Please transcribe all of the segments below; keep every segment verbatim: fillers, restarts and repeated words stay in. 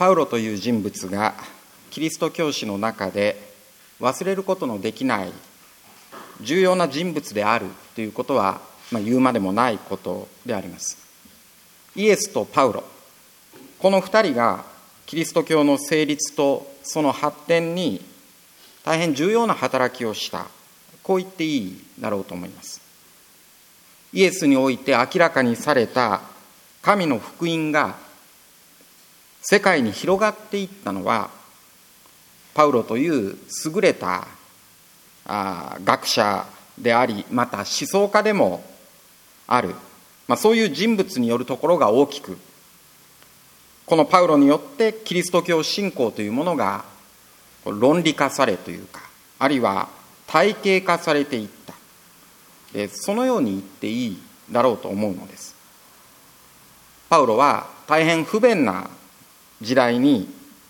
パウロという人物がキリスト教史の中で忘れることのできない重要な人物であるということは、まあ、言うまでもないことであります。イエスとパウロ、この二人がキリスト教の成立とその発展に大変重要な働きをした、こう言っていいだろうと思います。イエスにおいて明らかにされた神の福音が世界に広がっていったのは、パウロという優れたあ学者であり、また思想家でもある、まあ、そういう人物によるところが大きく、このパウロによってキリスト教信仰というものが論理化されというか、あるいは体系化されていった。で、そのように言っていいだろうと思うのです。パウロは大変不便な時代に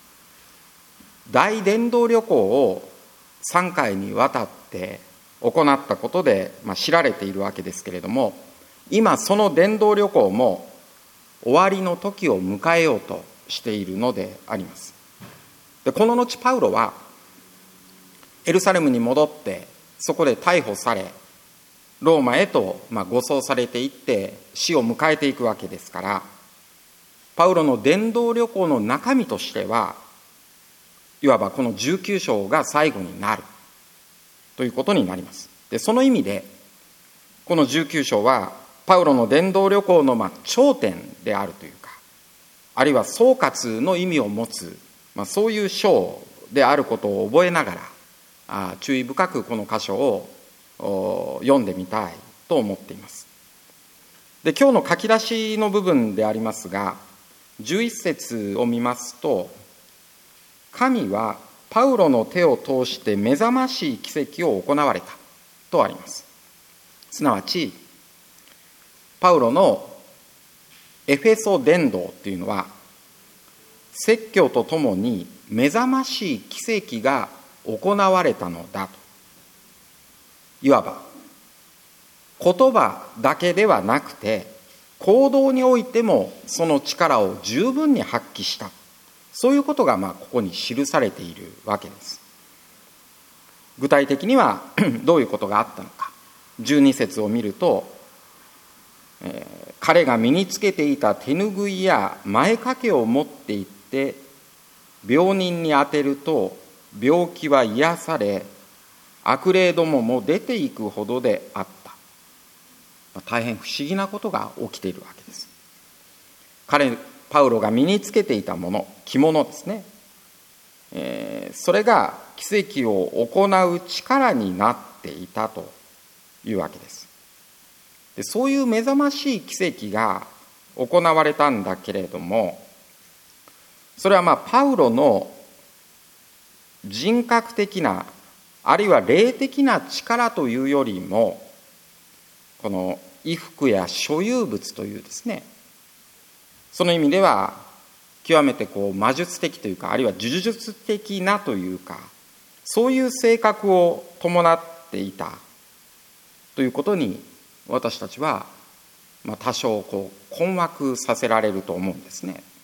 大伝道旅行をさんかいにわたって行ったことで、まあ、知られているわけですけれども、今その伝道旅行も終わりの時を迎えようとしているのであります。で、この後パウロはエルサレムに戻ってそこで逮捕され、ローマへとまあ護送されていって死を迎えていくわけですから、パウロの伝道旅行の中身としてはいわばこのじゅうきゅう章が最後になるということになります。で、その意味でこのじゅうきゅう章はパウロの伝道旅行のまあ頂点であるというか、あるいは総括の意味を持つ、まあ、そういう章であることを覚えながら、あ注意深くこの箇所を読んでみたいと思っています。で、今日の書き出しの部分でありますが、じゅういち節を見ますと、神はパウロの手を通して目覚ましい奇跡を行われたとあります。すなわちパウロのエフェソ伝道というのは、説教とともに目覚ましい奇跡が行われたのだと。いわば言葉だけではなくて行動においてもその力を十分に発揮した、そういうことがまあここに記されているわけです。具体的にはどういうことがあったのか、じゅうに節を見ると、えー、彼が身につけていた手ぬぐいや前掛けを持って行って病人に当てると病気は癒され、悪霊どもも出ていくほどであった。まあ、大変不思議なことが起きているわけです。彼パウロが身につけていたもの、着物ですね、えー、それが奇跡を行う力になっていたというわけです。で、そういう目覚ましい奇跡が行われたんだけれども、それはまあパウロの人格的な、あるいは霊的な力というよりも、この衣服や所有物というですね、その意味では極めてこう魔術的というか、あるいは呪術的なというか、そういう性格を伴っていたということに、私たちはまあ多少こう困惑させられると思うんですね。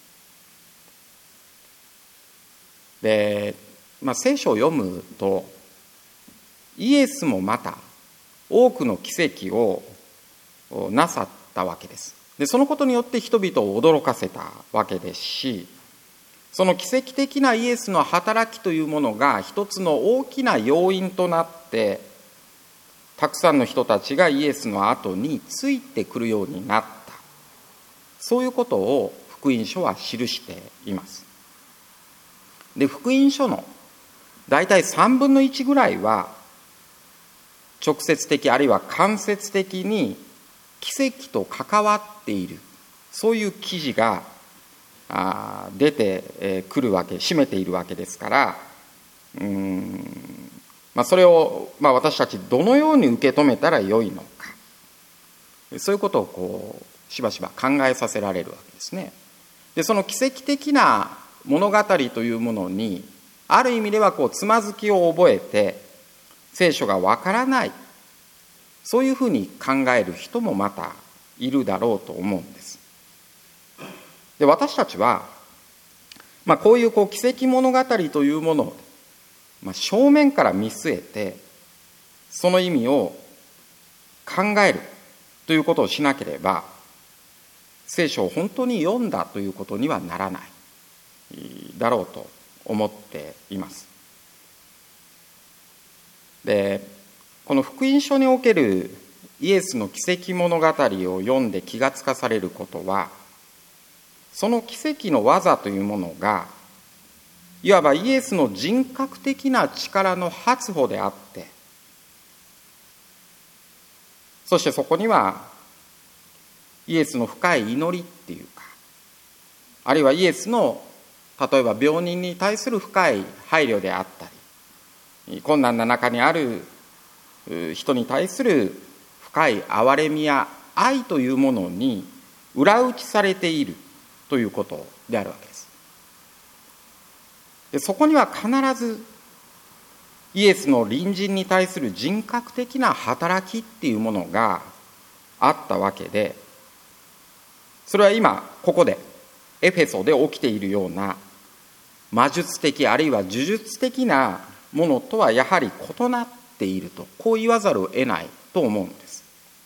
で、まあ、聖書を読むと、イエスもまた多くの奇跡をなさったわけです。で、そのことによって人々を驚かせたわけですし、その奇跡的なイエスの働きというものが一つの大きな要因となって、たくさんの人たちがイエスの後についてくるようになった、そういうことを福音書は記しています。で、福音書のだいたいさんぶんのいちぐらいは直接的、あるいは間接的に奇跡と関わっている、そういう記事が出てくるわけ、占めているわけですから、うーん、まあ、それを、まあ、私たちどのように受け止めたらよいのか、そういうことをこうしばしば考えさせられるわけですね。で、その奇跡的な物語というものに、ある意味ではこうつまずきを覚えて聖書がわからない、そういうふうに考える人もまたいるだろうと思うんです。で、私たちはまあ、こういうこう奇跡物語というものを、まあ、正面から見据えてその意味を考えるということをしなければ、聖書を本当に読んだということにはならないだろうと思っています。で、この福音書におけるイエスの奇跡物語を読んで気がつかされることは、その奇跡の技というものがいわばイエスの人格的な力の発歩であって、そしてそこにはイエスの深い祈りっていうか、あるいはイエスの例えば病人に対する深い配慮であったり、困難な中にある人に対する深い憐れみや愛というものに裏打ちされているということであるわけです。で、そこには必ずイエスの隣人に対する人格的な働きっていうものがあったわけで、それは今ここでエフェソで起きているような魔術的あるいは呪術的なものとはやはり異なっていると、こう言わざるを得ないと思うんです。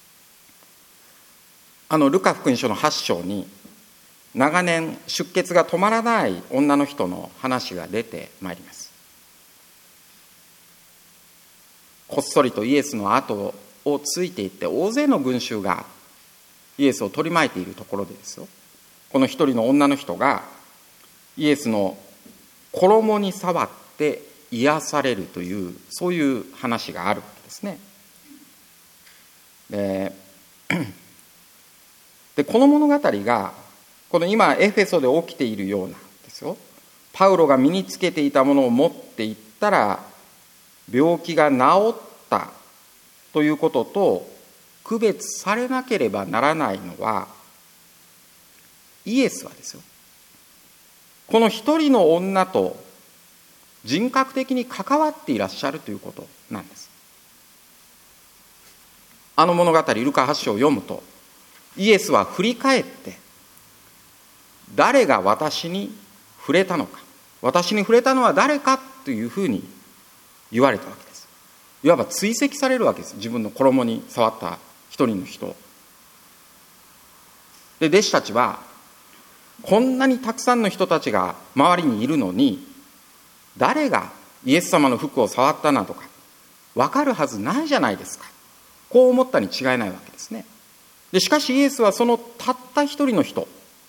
あのルカ福音書のはち章に長年出血が止まらない女の人の話が出てまいります。こっそりとイエスの後をついていって大勢の群衆がイエスを取り巻いているところでですよ、この一人の女の人がイエスの衣に触って癒されるという、そういう話があるわけですね。ででこの物語がこの今エフェソで起きているようなんですよ。パウロが身につけていたものを持っていったら病気が治ったということと区別されなければならないのは、イエスはですよ、この一人の女と人格的に関わっていらっしゃるということなんです。あの物語ルカはち章を読むと、イエスは振り返って誰が私に触れたのか、私に触れたのは誰かというふうに言われたわけです。いわば追跡されるわけです。自分の衣に触った一人の人で、弟子たちはこんなにたくさんの人たちが周りにいるのに、誰がイエス様の服を触ったなとか分かるはずないじゃないですか、こう思ったに違いないわけですね。でしかしイエスはそのたった一人の人、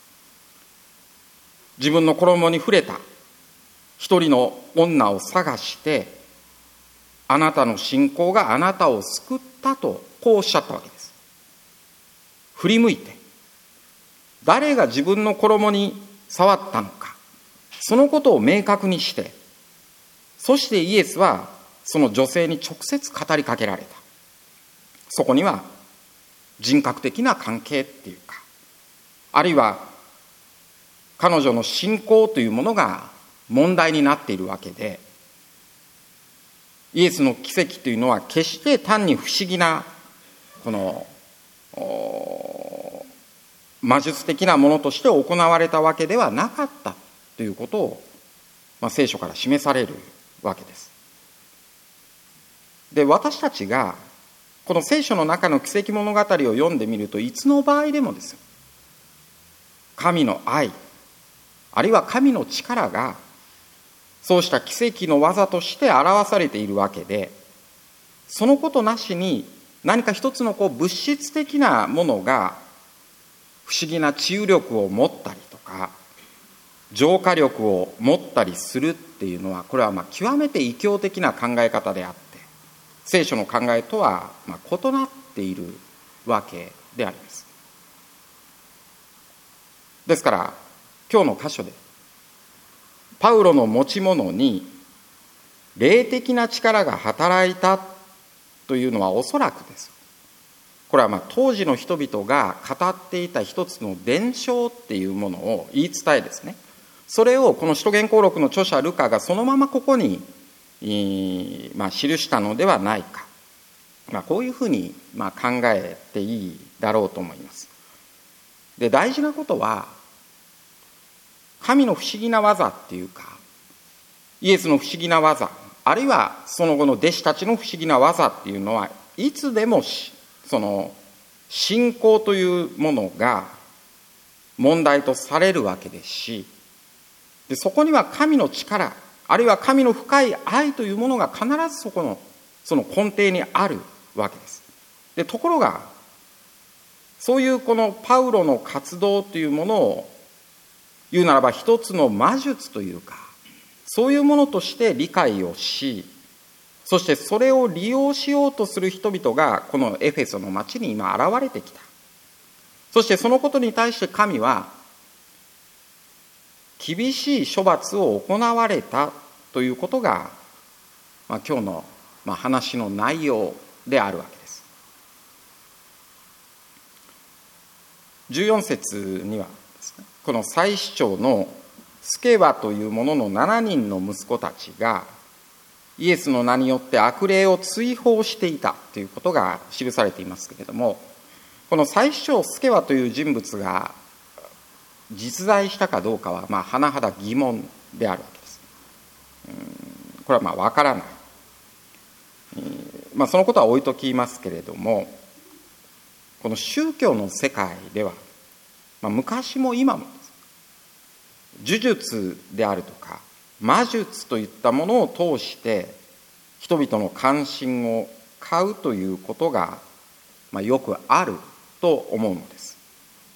自分の衣に触れた一人の女を探して、あなたの信仰があなたを救ったとこうおっしゃったわけです。振り向いて誰が自分の衣に触ったのか、そのことを明確にして、そしてイエスはその女性に直接語りかけられた。そこには人格的な関係っていうか、あるいは彼女の信仰というものが問題になっているわけで、イエスの奇跡というのは決して単に不思議なこの魔術的なものとして行われたわけではなかったということを、まあ、聖書から示されるわけです。で、私たちがこの聖書の中の奇跡物語を読んでみると、いつの場合でもですよ、神の愛あるいは神の力がそうした奇跡の技として表されているわけで、そのことなしに何か一つのこう物質的なものが不思議な治癒力を持ったりとか浄化力を持ったりするっていうのは、これはまあ極めて異教的な考え方であって、聖書の考えとはまあ異なっているわけであります。ですから今日の箇所でパウロの持ち物に霊的な力が働いたというのは、おそらくです。これはまあ当時の人々が語っていた一つの伝承っていうものを言い伝えですね、それをこの使徒言行録の著者ルカがそのままここに、まあ、記したのではないか、まあ、こういうふうにまあ考えていいだろうと思います。で、大事なことは、 神の不思議な技っていうか、イエスの不思議な技、あるいはその後の弟子たちの不思議な技っていうのはいつでもその信仰というものが問題とされるわけですし、でそこには神の力、あるいは神の深い愛というものが必ずそこのその根底にあるわけです。でところがそういうこのパウロの活動というものを言うならば一つの魔術というか、そういうものとして理解をし、そしてそれを利用しようとする人々がこのエフェソの町に今現れてきた。そしてそのことに対して神は厳しい処罰を行われたということが、まあ、今日のまあ話の内容であるわけです。じゅうよん節にはですね、この祭司長のスケバという者のななにんの息子たちがイエスの名によって悪霊を追放していたということが記されていますけれども、この祭司長スケバという人物が実在したかどうかはまあ甚だ疑問であるわけです。うんこれはまあ分からない、まあ、そのことは置いときますけれども、この宗教の世界では、まあ、昔も今も呪術であるとか魔術といったものを通して人々の関心を買うということが、まあ、よくあると思うのです。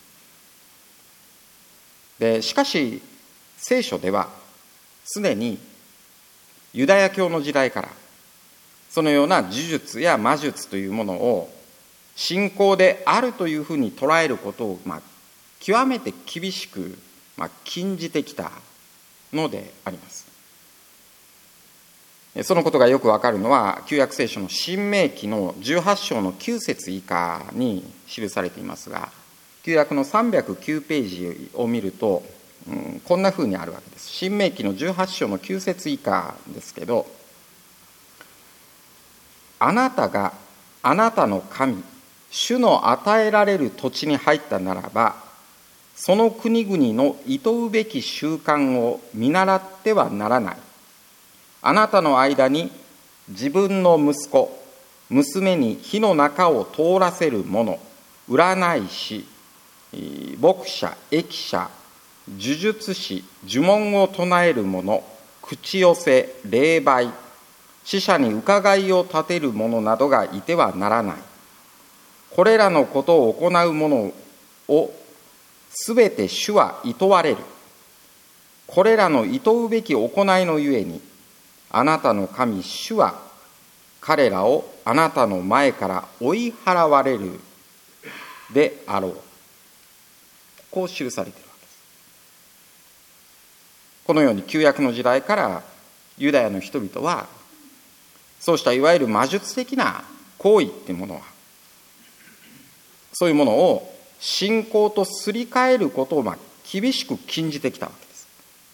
でしかし聖書ではすでにユダヤ教の時代からそのような呪術や魔術というものを信仰であるというふうに捉えることを、まあ、極めて厳しく、まあ、禁じてきたのであります。そのことがよくわかるのは旧約聖書の新明記のじゅうはち章のきゅう節以下に記されていますが、旧約のさんびゃくきゅうページを見ると、うん、こんなふうにあるわけです。新明記のじゅうはち章のきゅう節以下ですけど、あなたがあなたの神主の与えられる土地に入ったならば、その国々の厭うべき習慣を見習ってはならない。あなたの間に自分の息子娘に火の中を通らせる者、占い師、牧者、易者、呪術師、呪文を唱える者、口寄せ、霊媒、死者に伺いを立てる者などがいてはならない。これらのことを行う者をすべて主は厭われる。これらの厭うべき行いのゆえに、あなたの神主は彼らをあなたの前から追い払われるであろう。こう記されているわけです。このように旧約の時代からユダヤの人々はそうしたいわゆる魔術的な行為っていうものは、そういうものを信仰とすり替えることをまあ厳しく禁じてきたわけです。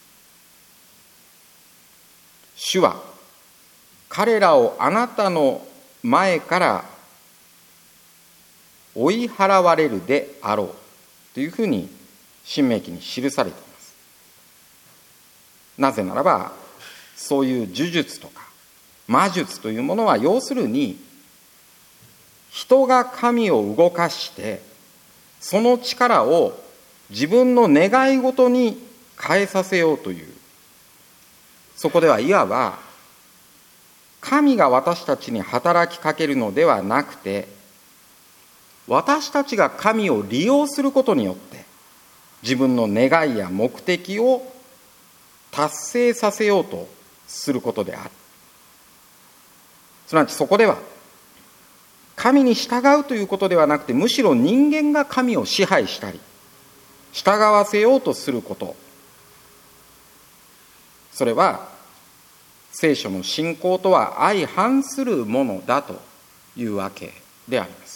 主は彼らをあなたの前から追い払われるであろうというふうに申命記に記されています。なぜならばそういう呪術とか魔術というものは要するに人が神を動かしてその力を自分の願い事に変えさせようという、そこではいわば神が私たちに働きかけるのではなくて、私たちが神を利用することによって自分の願いや目的を達成させようとすることである。すなわちそこでは神に従うということではなくて、むしろ人間が神を支配したり従わせようとすること、それは聖書の信仰とは相反するものだというわけであります。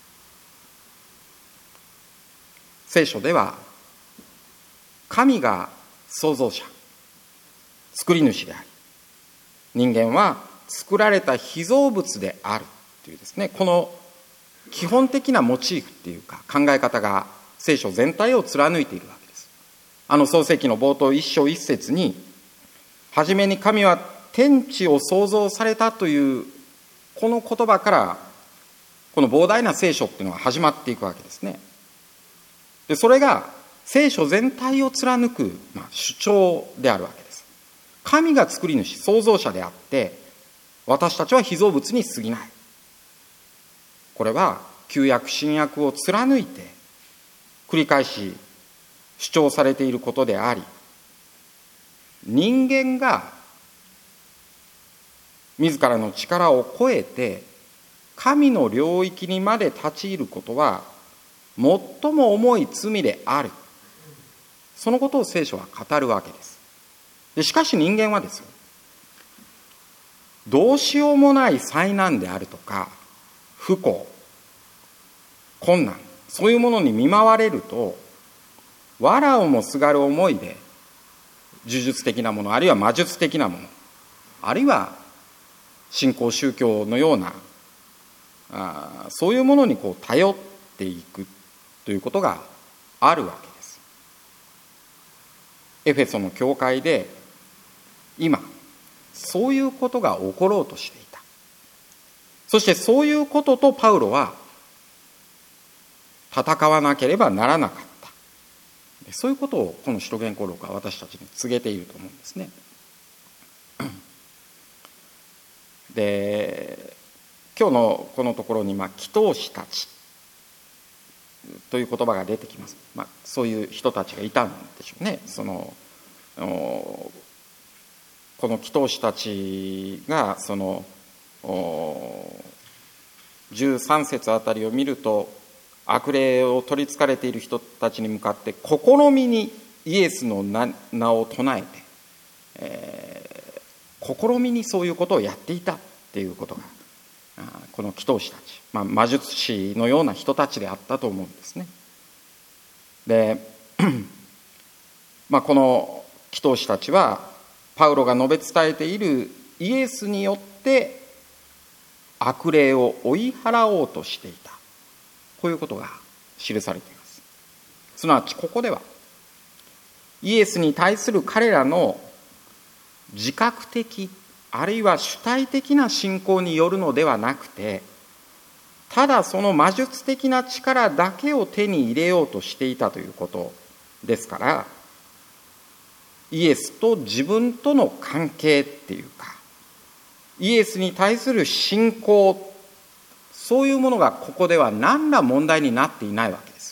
聖書では神が創造者、作り主であり、人間は作られた被造物であるというですね、この基本的なモチーフっていうか考え方が聖書全体を貫いているわけです。 あの創世記の冒頭一章一節に、はじめに神は天地を創造されたというこの言葉からこの膨大な聖書っていうのは始まっていくわけですね。でそれが聖書全体を貫く、まあ、主張であるわけです。神が作り主、創造者であって、私たちは被造物に過ぎない。これは旧約新約を貫いて繰り返し主張されていることであり、人間が自らの力を超えて神の領域にまで立ち入ることは最も重い罪である。そのことを聖書は語るわけです。でしかし人間はですよ、どうしようもない災難であるとか不幸、困難、そういうものに見舞われると、藁をもすがる思いで呪術的なもの、あるいは魔術的なもの、あるいは新興宗教のようなあそういうものにこう頼っていくということがあるわけです。エフェソの教会で今そういうことが起ころうとしていた。そしてそういうこととパウロは戦わなければならなかった。そういうことをこの使徒言行録は私たちに告げていると思うんですね。で今日のこのところに、まあ、祈祷師たちという言葉が出てきます。まあ、そういう人たちがいたんでしょうね。そのこの祈祷師たちがそのじゅうさん節あたりを見ると、悪霊を取りつかれている人たちに向かって試みにイエスの 名, 名を唱えて、えー、試みにそういうことをやっていたっていうことが、この祈祷師たち、まあ、魔術師のような人たちであったと思うんですね。で、まあ、この祈祷師たちはパウロが述べ伝えているイエスによって悪霊を追い払おうとしていた、こういうことが記されています。すなわちここではイエスに対する彼らの自覚的あるいは主体的な信仰によるのではなくて、ただその魔術的な力だけを手に入れようとしていたということですから、イエスと自分との関係っていうか、イエスに対する信仰、そういうものがここでは何ら問題になっていないわけです。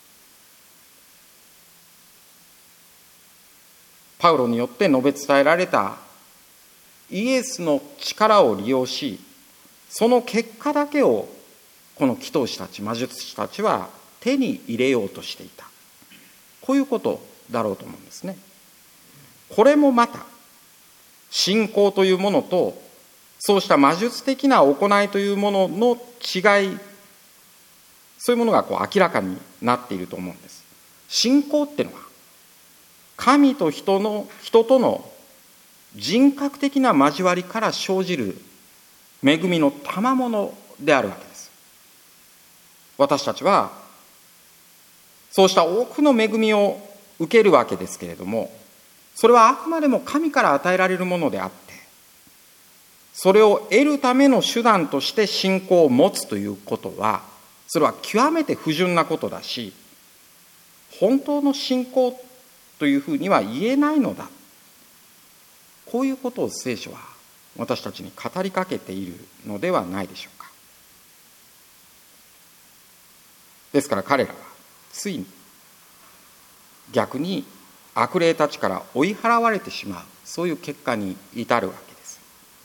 パウロによって述べ伝えられたイエスの力を利用し、その結果だけをこの祈祷師たち、魔術師たちは手に入れようとしていた、こういうことだろうと思うんですね。これもまた信仰というものとそうした魔術的な行いというものの違い、そういうものがこう明らかになっていると思うんです。信仰っていうのは神と人の人との人格的な交わりから生じる恵みの賜物であるわけです。私たちはそうした多くの恵みを受けるわけですけれども、それはあくまでも神から与えられるものであって、それを得るための手段として信仰を持つということは、それは極めて不純なことだし、本当の信仰というふうには言えないのだ、こういうことを聖書は私たちに語りかけているのではないでしょうか。ですから彼らはついに逆に悪霊たちから追い払われてしまう、そういう結果に至るわけです。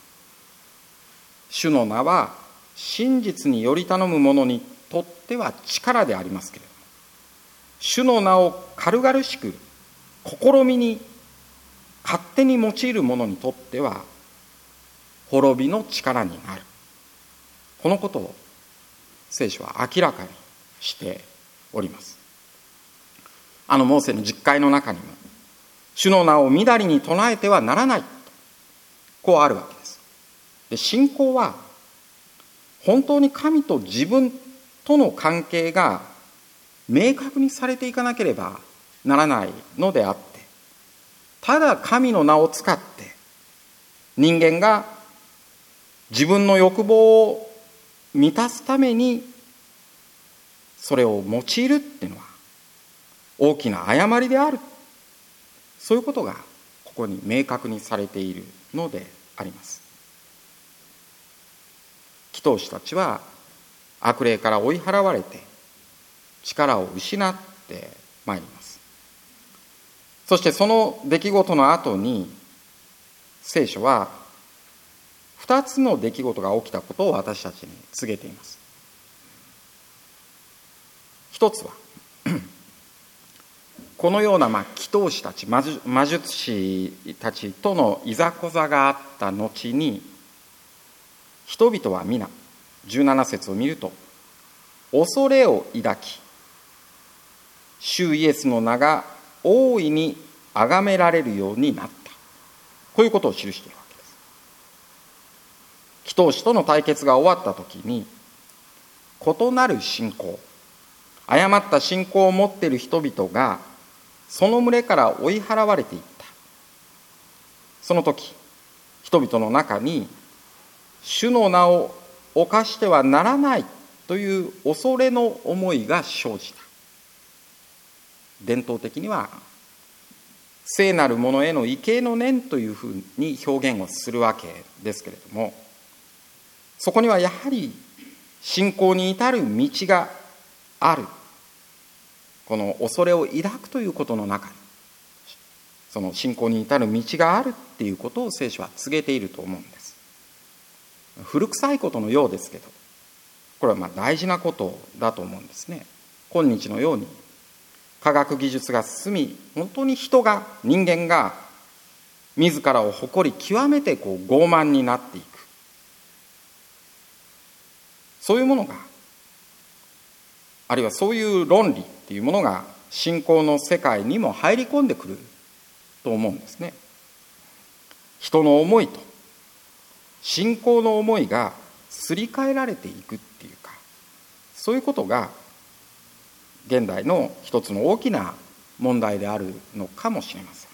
主の名は真実により頼む者にとっては力でありますけれども、主の名を軽々しく試みに勝手に用いる者にとっては滅びの力になる、このことを聖書は明らかにしております。あのモーセの十誡の中にも、主の名をみだりに唱えてはならない、こうあるわけです。で、信仰は本当に神と自分との関係が明確にされていかなければならないのであって、ただ神の名を使って人間が自分の欲望を満たすためにそれを用いるっていうのは大きな誤りである、そういうことがここに明確にされているのであります。祈祷師たちは悪霊から追い払われて力を失ってまいります。そしてその出来事の後に聖書は二つの出来事が起きたことを私たちに告げています。一つはこのようなまあ祈祷師たち、魔術、魔術師たちとのいざこざがあった後に、人々は皆じゅうなな節を見ると恐れを抱き、主イエスの名が大いに崇められるようになった、こういうことを記しているわけです。祈祷師との対決が終わった時に、異なる信仰、誤った信仰を持っている人々がその群れから追い払われていった。その時人々の中に主の名を犯してはならないという恐れの思いが生じた。伝統的には聖なるものへの畏敬の念というふうに表現をするわけですけれども、そこにはやはり信仰に至る道がある。この恐れを抱くということの中にその信仰に至る道があるっていうことを聖書は告げていると思うんです。古臭いことのようですけど、これはまあ大事なことだと思うんですね。今日のように科学技術が進み、本当に人が人間が自らを誇り極めてこう傲慢になっていく、そういうものが、あるいはそういう論理っていうものが信仰の世界にも入り込んでくると思うんですね。人の思いと信仰の思いがすり替えられていくっていうか、そういうことが現代の一つの大きな問題であるのかもしれません。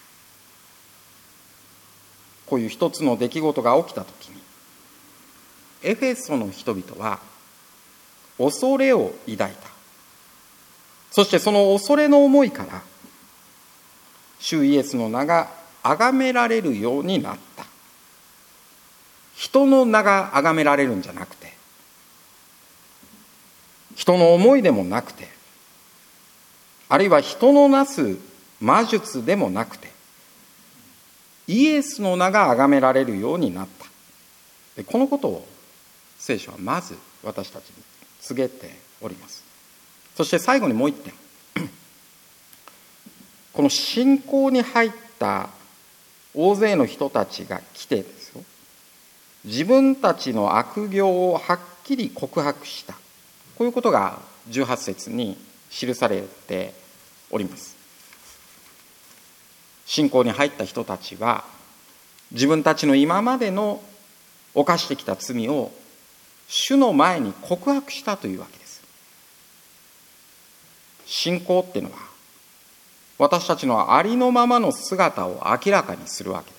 こういう一つの出来事が起きたときに、エフェソの人々は恐れを抱いた。そしてその恐れの思いから主イエスの名が崇められるようになった。人の名が崇められるんじゃなくて、人の思いでもなくて、あるいは人のなす魔術でもなくて、イエスの名が崇められるようになった。でこのことを聖書はまず私たちに告げております。そして最後にもう一点、この信仰に入った大勢の人たちが来てですよ、自分たちの悪行をはっきり告白した、こういうことがじゅうはち節に記されております。信仰に入った人たちは自分たちの今までの犯してきた罪を主の前に告白したというわけです。信仰っていうのは私たちのありのままの姿を明らかにするわけです。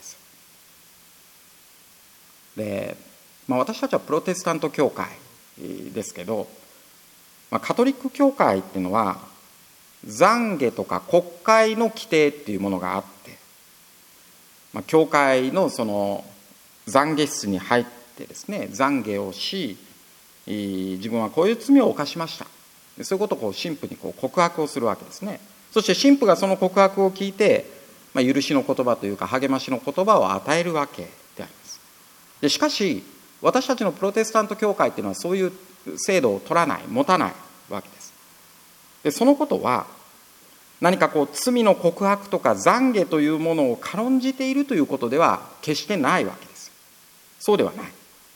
で、まあ、私たちはプロテスタント教会ですけど、まあ、カトリック教会っていうのは懺悔とか国会の規定っていうものがあって、まあ、教会のその懺悔室に入ってですね、懺悔をし、自分はこういう罪を犯しました、そういうことをこう神父にこう告白をするわけですね。そして神父がその告白を聞いて、まあ、許しの言葉というか励ましの言葉を与えるわけであります。でしかし私たちのプロテスタント教会っていうのはそういう制度を取らない、持たないわけです。でそのことは何かこう罪の告白とか懺悔というものを軽んじているということでは決してないわけです。そうではない。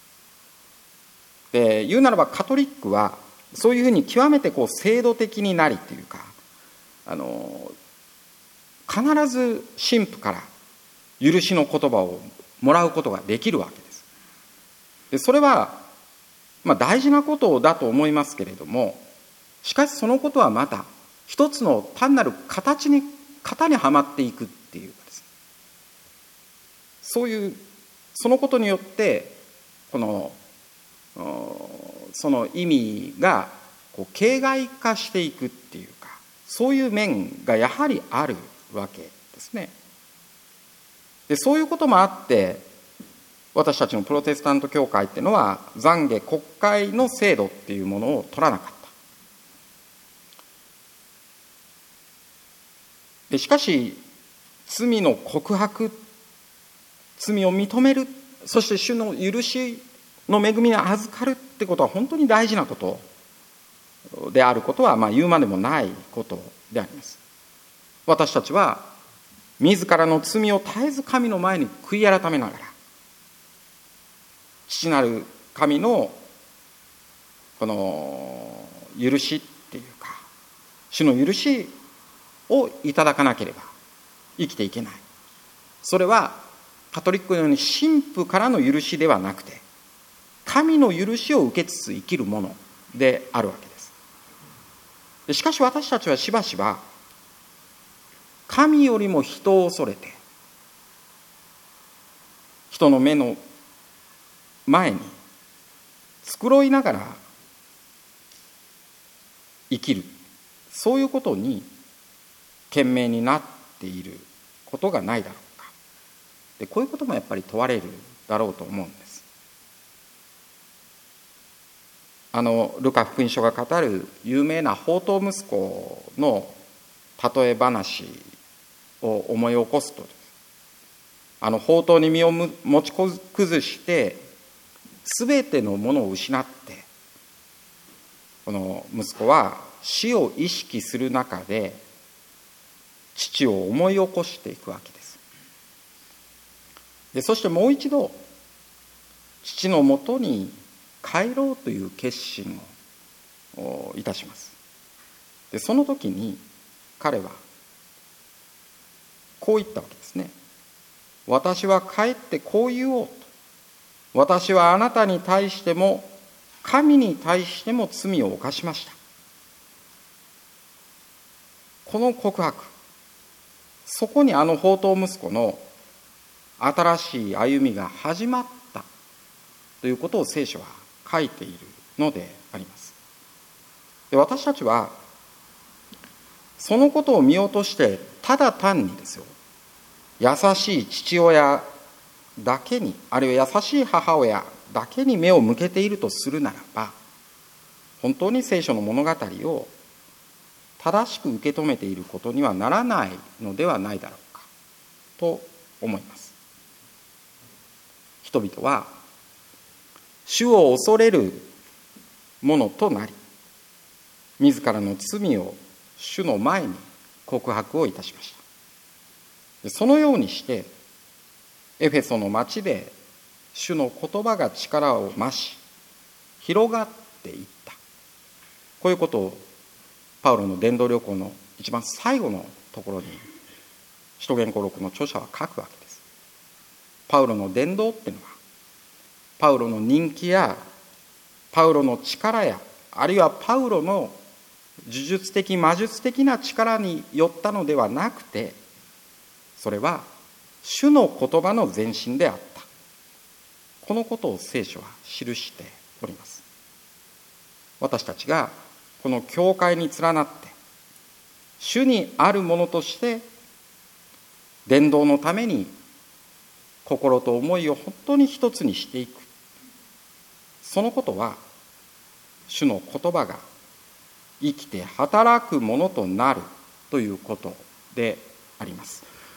で言うならばカトリックはそういうふうに極めてこう制度的になりというか、あの必ず神父から許しの言葉をもらうことができるわけです。でそれは、まあ、大事なことだと思いますけれども、しかしそのことはまた一つの単なる形に型にはまっていくっていうかですね、そういうそのことによってこのその意味がこう形骸化していくっていうか、そういう面がやはりあるわけですね。でそういうこともあって私たちのプロテスタント教会っていうのは懺悔国会の制度っていうものを取らなかった。でしかし罪の告白、罪を認める、そして主の許しの恵みに預かるってことは本当に大事なことであることはまあ言うまでもないことであります。私たちは自らの罪を絶えず神の前に悔い改めながら、父なる神のこの許しっていうか、主の許しをいただかなければ生きていけない。それはカトリックのように神父からの許しではなくて、神の許しを受けつつ生きるものであるわけです。でしかし私たちはしばしば神よりも人を恐れて、人の目の前に繕いながら生きる、そういうことに懸命になっていることがないだろうか。でこういうこともやっぱり問われるだろうと思うんです。あのルカ福音書が語る有名な放蕩息子の例え話を思い起こすと、あの放蕩に身を持ち崩してすべてのものを失って、この息子は死を意識する中で父を思い起こしていくわけです。でそしてもう一度父のもとに帰ろうという決心をいたします。でその時に彼はこう言ったわけですね。私は帰ってこう言おうと。私はあなたに対しても神に対しても罪を犯しました。この告白、そこにあの放蕩息子の新しい歩みが始まったということを聖書は書いているのであります。で私たちはそのことを見落としてただ単にですよ、優しい父親だけに、あるいは優しい母親だけに目を向けているとするならば、本当に聖書の物語を正しく受け止めていることにはならないのではないだろうかと思います。人々は主を恐れるものとなり、自らの罪を主の前に告白をいたしました。そのようにしてエフェソの町で主の言葉が力を増し広がっていった、こういうことをパウロの伝道旅行の一番最後のところに使徒言行録の著者は書くわけです。パウロの伝道っていうのはパウロの人気やパウロの力や、あるいはパウロの呪術的魔術的な力によったのではなくて、それは主の言葉の前進であった。このことを聖書は記しております。私たちがこの教会に連なって主にあるものとして伝道のために心と思いを本当に一つにしていく、そのことは主の言葉が生きて働くものとなるということであります。